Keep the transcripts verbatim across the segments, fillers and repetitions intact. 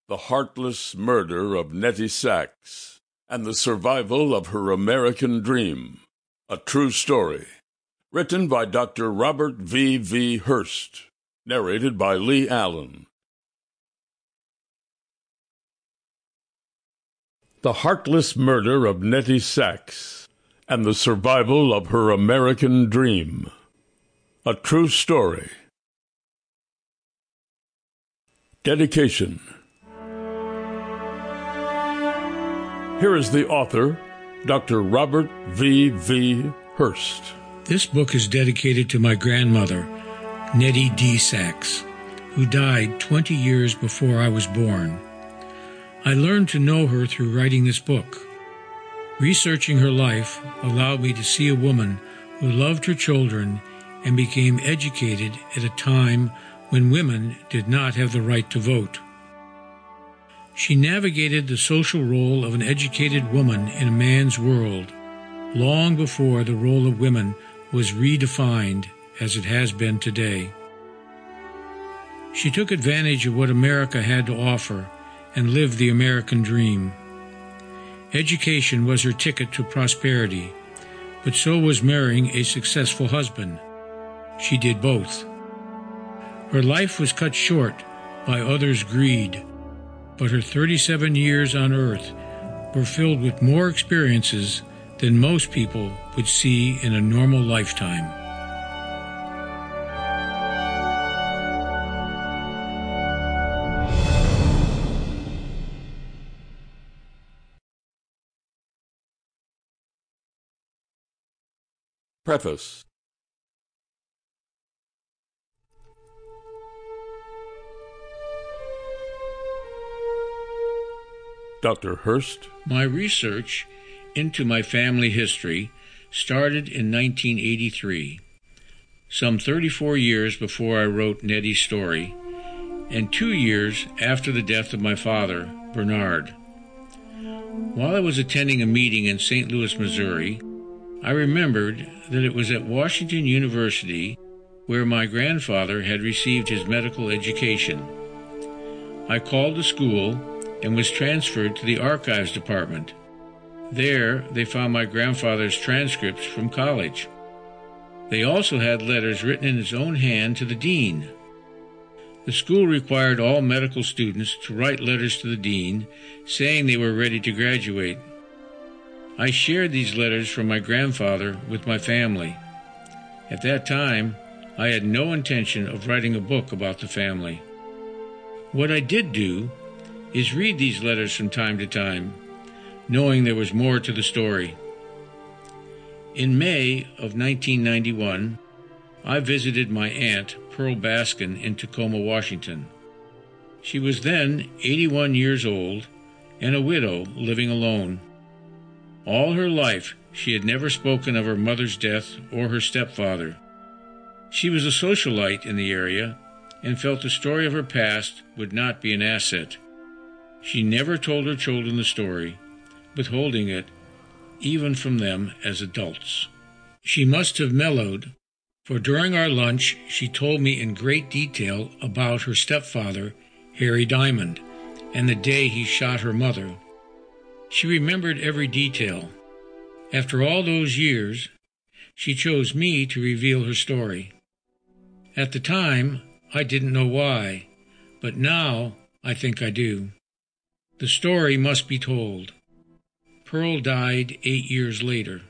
The Heartless Murder of Nettie Sachs and the Survival of Her American Dream, a True Story. Written by Doctor Robert V. V. Hurst. Narrated by Lee Allen. The Heartless Murder of Nettie Sachs and the Survival of Her American Dream, a True Story. Dedication. Here is the author, Doctor Robert V. V. Hurst. This book is dedicated to my grandmother, Nettie D. Sachs, who died twenty years before I was born. I learned to know her through writing this book. Researching her life allowed me to see a woman who loved her children and became educated at a time when women did not have the right to vote. She navigated the social role of an educated woman in a man's world long before the role of women was redefined as it has been today. She took advantage of what America had to offer and lived the American dream. Education was her ticket to prosperity, but so was marrying a successful husband. She did both. Her life was cut short by others' greed, but her thirty-seven years on earth were filled with more experiences than most people would see in a normal lifetime. Preface. Doctor Hurst. My research into my family history started in nineteen eighty-three, some thirty-four years before I wrote Nettie's story, and two years after the death of my father, Bernard. While I was attending a meeting in Saint Louis, Missouri, I remembered that it was at Washington University where my grandfather had received his medical education. I called the school and was transferred to the archives department. There, they found my grandfather's transcripts from college. They also had letters written in his own hand to the dean. The school required all medical students to write letters to the dean saying they were ready to graduate. I shared these letters from my grandfather with my family. At that time, I had no intention of writing a book about the family. What I did do is read these letters from time to time, knowing there was more to the story. In May of nineteen ninety-one, I visited my aunt, Pearl Baskin, in Tacoma, Washington. She was then eighty-one years old and a widow living alone. All her life, she had never spoken of her mother's death or her stepfather. She was a socialite in the area and felt the story of her past would not be an asset. She never told her children the story, withholding it even from them as adults. She must have mellowed, for during our lunch she told me in great detail about her stepfather, Harry Diamond, and the day he shot her mother. She remembered every detail. After all those years, she chose me to reveal her story. At the time, I didn't know why, but now I think I do. The story must be told. Pearl died eight years later.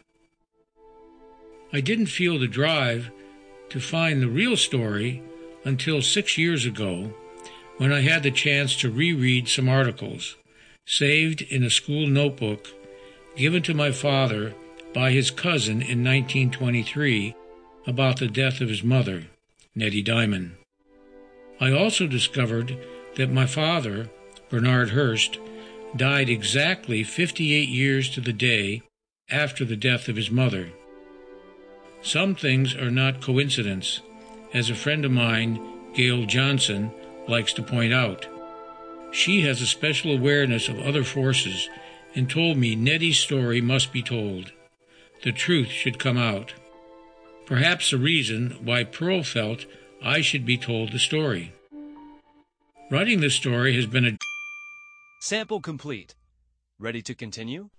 I didn't feel the drive to find the real story until six years ago when I had the chance to reread some articles saved in a school notebook given to my father by his cousin in nineteen twenty-three about the death of his mother, Nettie Diamond. I also discovered that my father, Bernard Hurst, died exactly fifty-eight years to the day after the death of his mother. Some things are not coincidence, as a friend of mine, Gail Johnson, likes to point out. She has a special awareness of other forces and told me Nettie's story must be told. The truth should come out. Perhaps the reason why Pearl felt I should be told the story. Writing this story has been a Sample complete. Ready to continue?